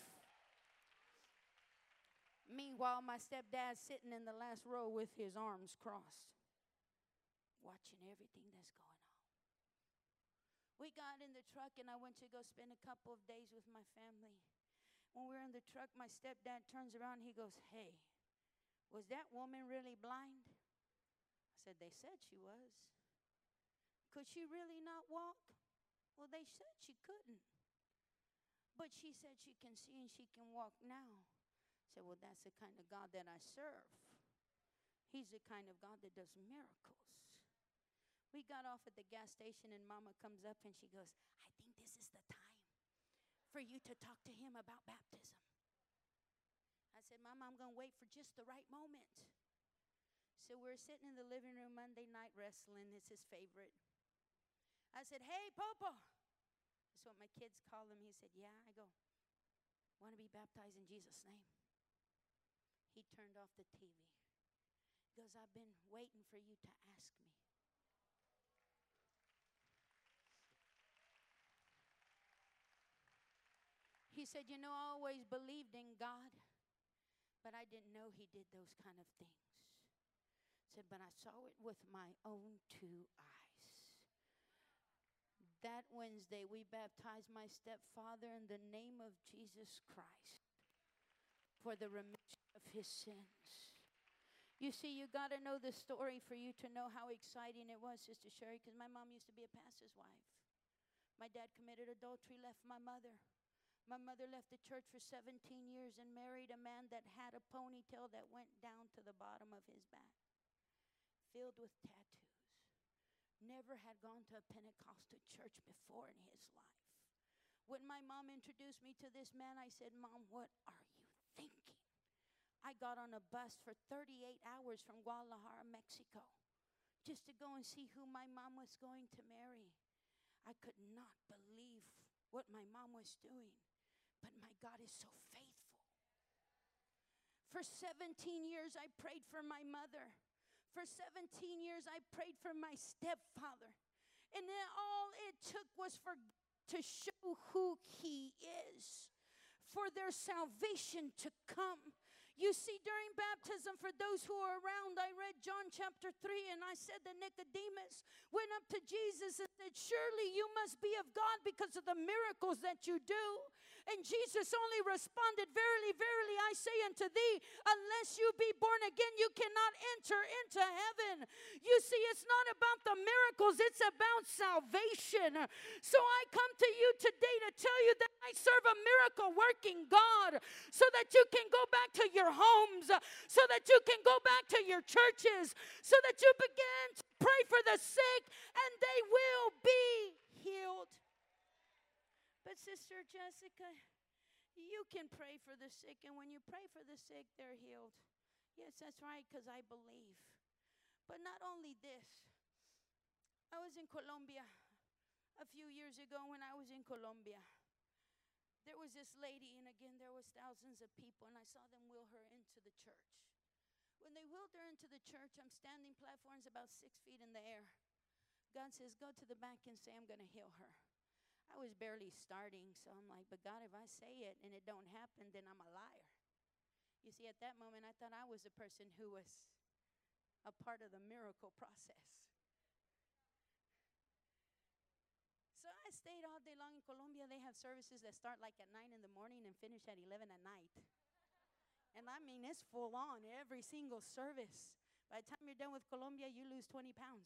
Meanwhile, my stepdad's sitting in the last row with his arms crossed, watching everything that's going on. We got in the truck, and I went to go spend a couple of days with my family. When we were in the truck, my stepdad turns around and he goes, hey, was that woman really blind? I said, they said she was. Could she really not walk? Well, they said she couldn't. But she said she can see and she can walk now. I said, well, that's the kind of God that I serve. He's the kind of God that does miracles. We got off at the gas station, and Mama comes up and she goes, I think this is the time for you to talk to him about baptism. I said, Mama, I'm going to wait for just the right moment. So we're sitting in the living room Monday night wrestling. It's his favorite. I said, hey, Popo. That's what my kids call him. He said, yeah. I go, want to be baptized in Jesus' name? He turned off the T V. He goes, I've been waiting for you to ask me. He said, you know, I always believed in God, but I didn't know he did those kind of things. Said, but I saw it with my own two eyes. That Wednesday, we baptized my stepfather in the name of Jesus Christ for the remission of his sins. You see, you got to know the story for you to know how exciting it was, Sister Sherry, because my mom used to be a pastor's wife. My dad committed adultery, left my mother. My mother left the church for seventeen years and married a man that had a ponytail that went down to the bottom of his back, filled with tattoos. Never had gone to a Pentecostal church before in his life. When my mom introduced me to this man, I said, Mom, what are you thinking? I got on a bus for thirty-eight hours from Guadalajara, Mexico, just to go and see who my mom was going to marry. I could not believe what my mom was doing. But my God is so faithful. For seventeen years, I prayed for my mother. For seventeen years, I prayed for my stepfather. And then all it took was for to show who he is, for their salvation to come. You see, during baptism, for those who are around, I read John chapter three, and I said that Nicodemus went up to Jesus and said, surely you must be of God because of the miracles that you do. And Jesus only responded, verily, verily, I say unto thee, unless you be born again, you cannot enter into heaven. You see, it's not about the miracles, it's about salvation. So I come to you today to tell you that I serve a miracle-working God, so that you can go back to your homes, so that you can go back to your churches, so that you begin to pray for the sick, and they will be healed. But Sister Jessica, you can pray for the sick, and when you pray for the sick, they're healed. Yes, that's right, because I believe. But not only this, I was in Colombia a few years ago. When I was in Colombia, there was this lady, and again, there was thousands of people, and I saw them wheel her into the church. When they wheeled her into the church, I'm standing platforms about six feet in the air. God says, go to the back and say, I'm going to heal her. I was barely starting, so I'm like, but God, if I say it and it don't happen, then I'm a liar. You see, at that moment, I thought I was the person who was a part of the miracle process. So I stayed all day long in Colombia. They have services that start like at nine in the morning and finish at eleven at night. And I mean, it's full on every single service. By the time you're done with Colombia, you lose twenty pounds.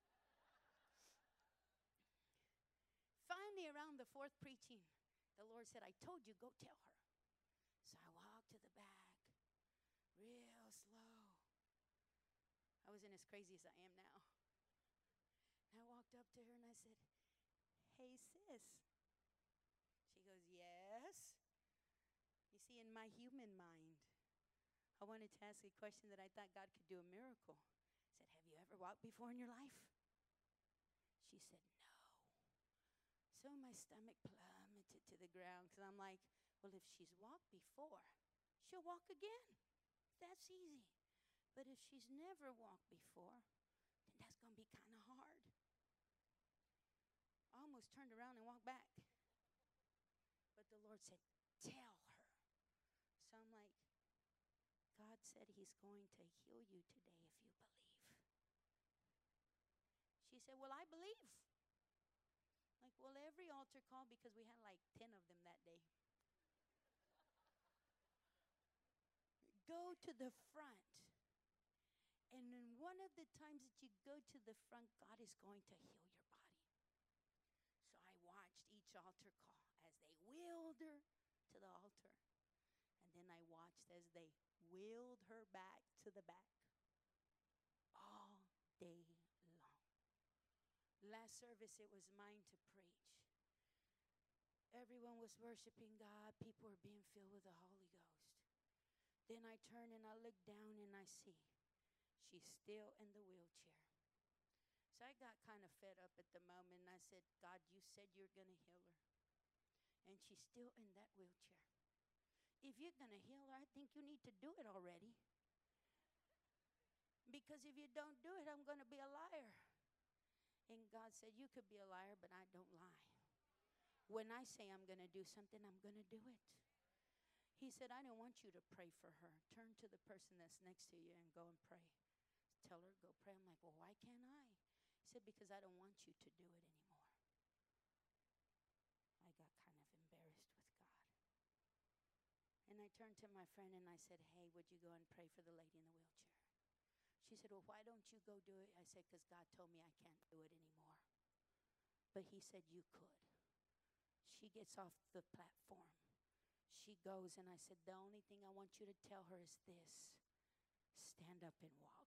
Finally, around the fourth preaching, the Lord said, I told you, go tell her. So I walked to the back, real slow. I wasn't as crazy as I am now. And I walked up to her and I said, hey, sis. She goes, yes. You see, in my human mind, I wanted to ask a question that I thought God could do a miracle. I said, have you ever walked before in your life? She said, no. So my stomach plummeted to the ground because I'm like, well, if she's walked before, she'll walk again. That's easy. But if she's never walked before, then that's going to be kind of hard. I almost turned around and walked back. But the Lord said, tell her. So I'm like, God said he's going to heal you today if you believe. She said, well, I believe. Like, well, every altar call, because we had like ten of them that day. Go to the front. And in one of the times that you go to the front, God is going to heal your body. So I watched each altar call as they wheeled her to the altar. And then I watched as they wheeled her back to the back all day long. Last service, it was mine to preach. Everyone was worshiping God. People were being filled with the Holy Ghost. Then I turn and I look down and I see she's still in the wheelchair. So I got kind of fed up at the moment. And I said, God, you said you're going to heal her. And she's still in that wheelchair. If you're going to heal her, I think you need to do it already. Because if you don't do it, I'm going to be a liar. And God said, you could be a liar, but I don't lie. When I say I'm going to do something, I'm going to do it. He said, I don't want you to pray for her. Turn to the person that's next to you and go and pray. Tell her, go pray. I'm like, well, why can't I? He said, because I don't want you to do it anymore. I got kind of embarrassed with God. And I turned to my friend and I said, hey, would you go and pray for the lady in the wheelchair? She said, well, why don't you go do it? I said, because God told me I can't do it anymore. But he said, you could. She gets off the platform. She goes, and I said, the only thing I want you to tell her is this. Stand up and walk.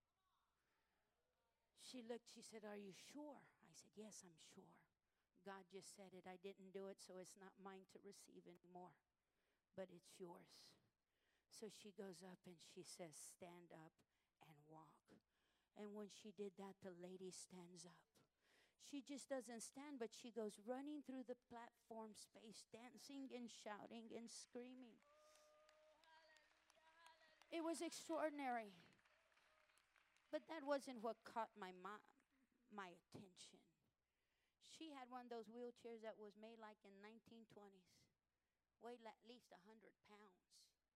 She looked, she said, are you sure? I said, yes, I'm sure. God just said it. I didn't do it, so it's not mine to receive anymore. But it's yours. So she goes up and she says, stand up and walk. And when she did that, the lady stands up. She just doesn't stand, but she goes running through the platform space, dancing and shouting and screaming. It was extraordinary. But that wasn't what caught my mo- my attention. She had one of those wheelchairs that was made like in nineteen twenties. Weighed at least one hundred pounds.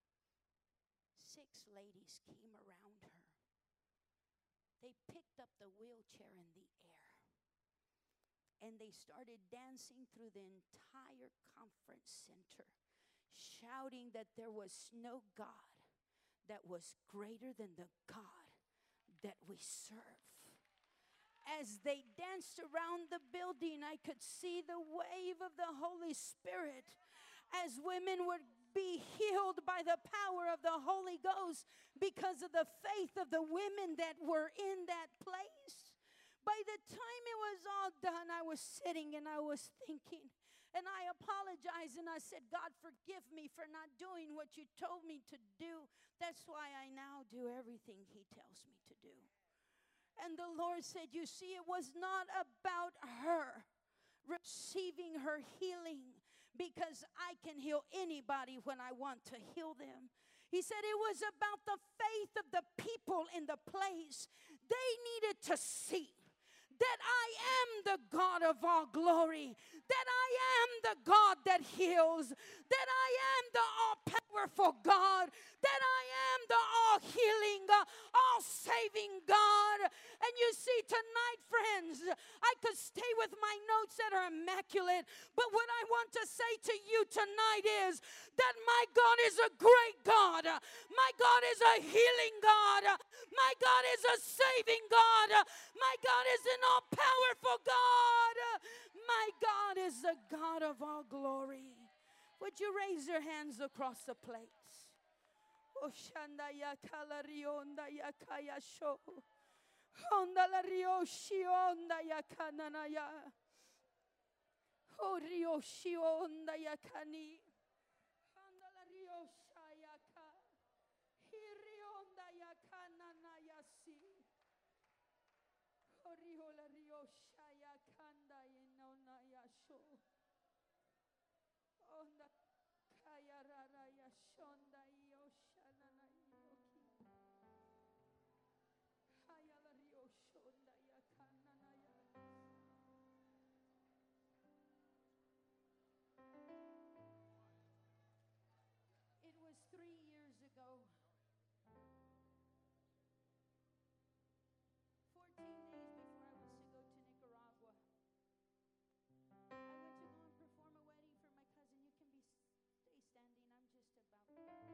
Six ladies came around her. They picked up the wheelchair in the air. And they started dancing through the entire conference center, shouting that there was no God that was greater than the God that we serve. As they danced around the building, I could see the wave of the Holy Spirit as women would be healed by the power of the Holy Ghost because of the faith of the women that were in that place. By the time it was all done, I was sitting and I was thinking, and I apologized and I said, God, forgive me for not doing what you told me to do. That's why I now do everything he tells me to do. And the Lord said, you see, it was not about her receiving her healing, because I can heal anybody when I want to heal them. He said it was about the faith of the people in the place. They needed to see that I am the God of all glory, that I am the God that heals, that I am the all-powerful God, that I am the all-healing, uh, all-saving God. And you see, tonight, friends, I could stay with my notes that are immaculate, but what I want to say to you tonight is that my God is a great God. My God is a healing God. My God is a saving God. My God is an all-powerful God. My God is the God of all glory. Would you raise your hands across the place? Oshanda ya kalarionda ya kaya sho. Honda la rioshi onda ya kanana ya. O rioshi onda ya kani. Honda la riosha ya ka. Hirionda ya kanana ya si. Oriho la riosha ya kanda inona ya sho. Onda kaya rara ya shonda yosha nana yoki. Haya la rioshonda ya kanana ya. It was three years ago. fourteen days before I was to go to Nicaragua. I went to go and perform a wedding for my cousin. You can be stay standing. I'm just about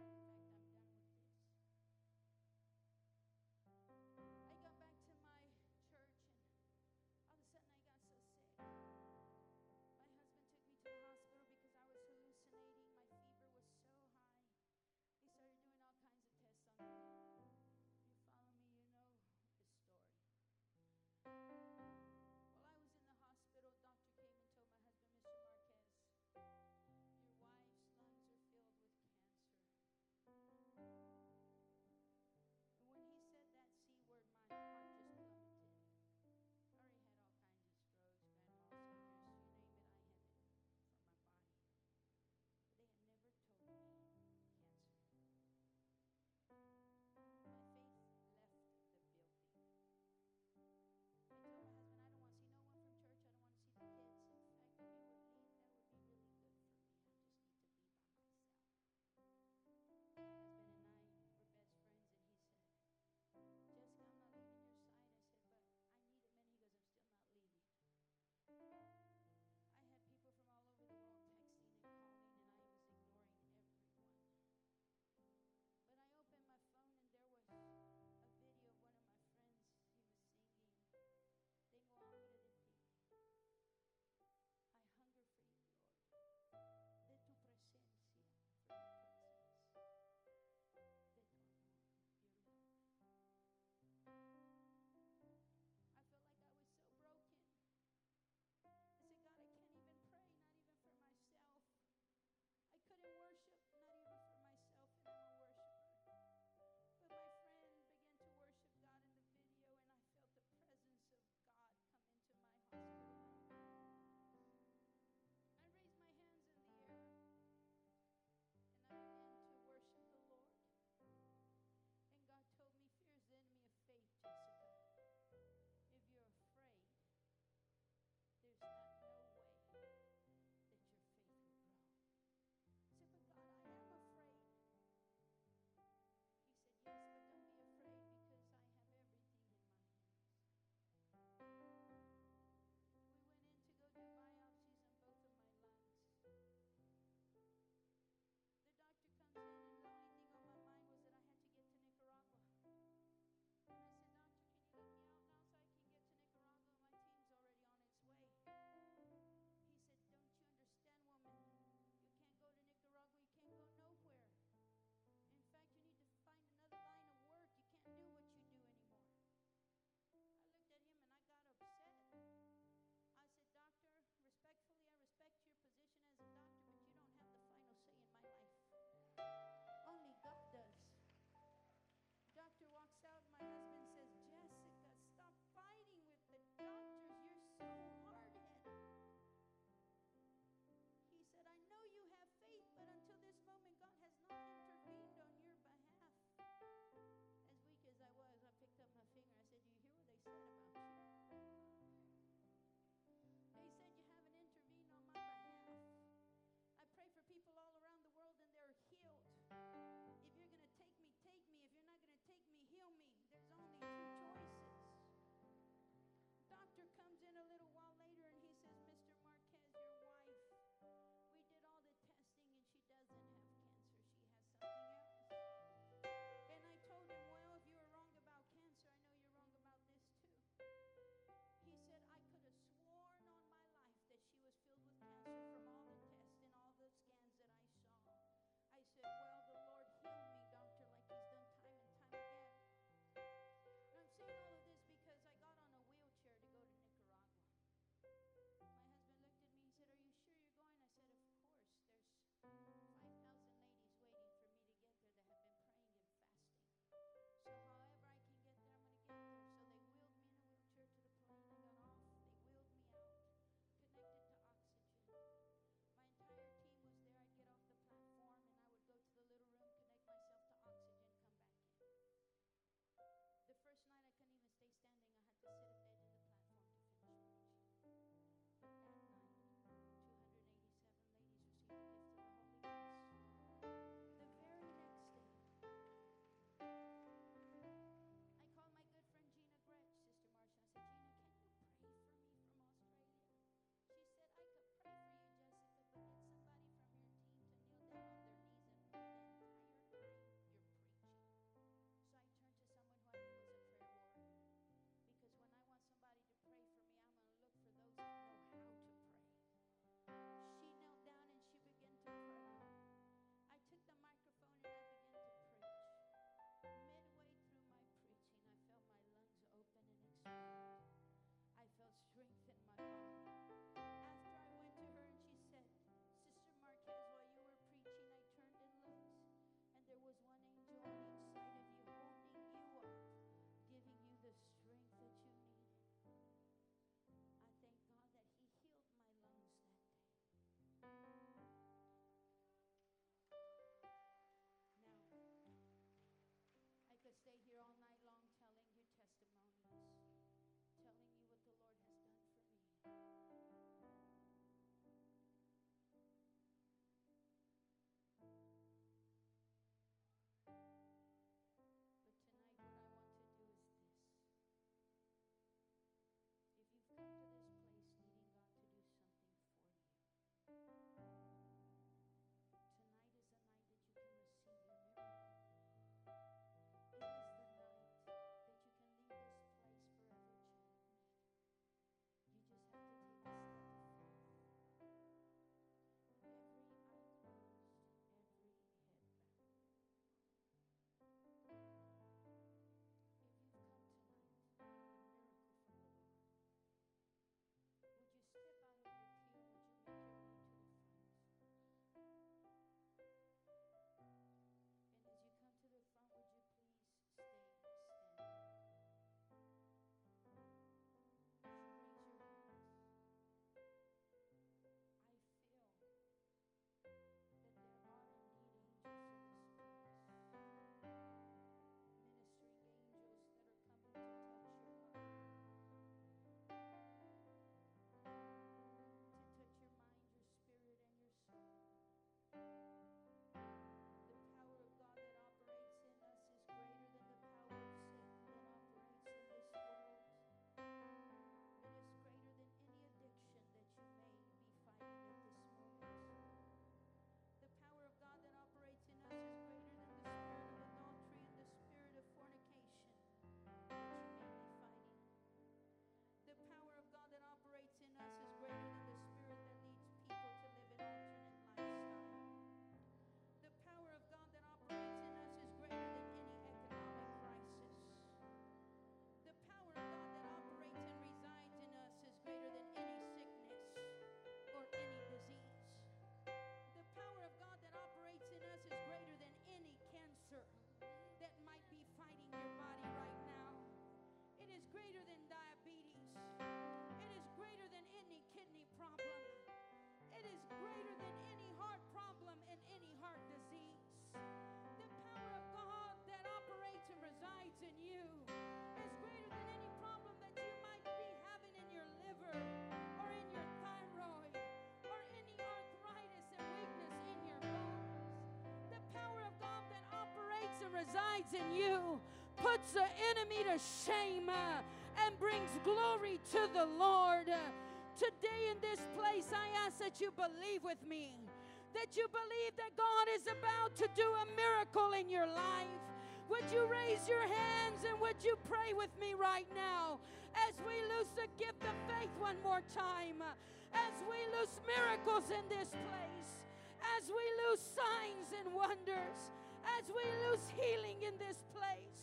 resides in you puts the enemy to shame uh, and brings glory to the Lord. Uh, today in this place, I ask that you believe with me, that you believe that God is about to do a miracle in your life. Would you raise your hands and would you pray with me right now as we loose the gift of faith one more time, as we loose miracles in this place, as we loose signs and wonders, as we loose healing in this place?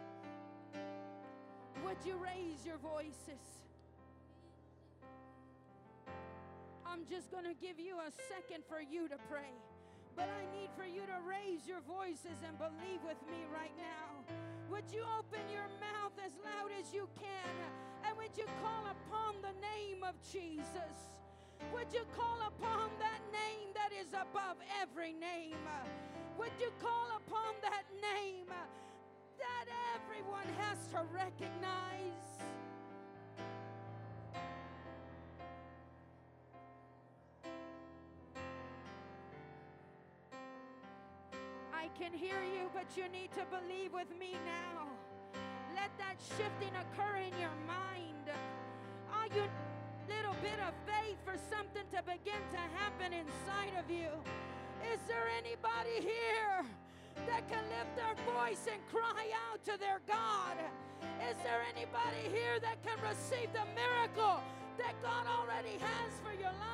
Would you raise your voices? I'm just going to give you a second for you to pray. But I need for you to raise your voices and believe with me right now. Would you open your mouth as loud as you can? And would you call upon the name of Jesus? Would you call upon that name that is above every name? Would you call upon that name that everyone has to recognize? I can hear you, but you need to believe with me now. Let that shifting occur in your mind. Are you a little bit of faith for something to begin to happen inside of you? Is there anybody here that can lift their voice and cry out to their God? Is there anybody here that can receive the miracle that God already has for your life?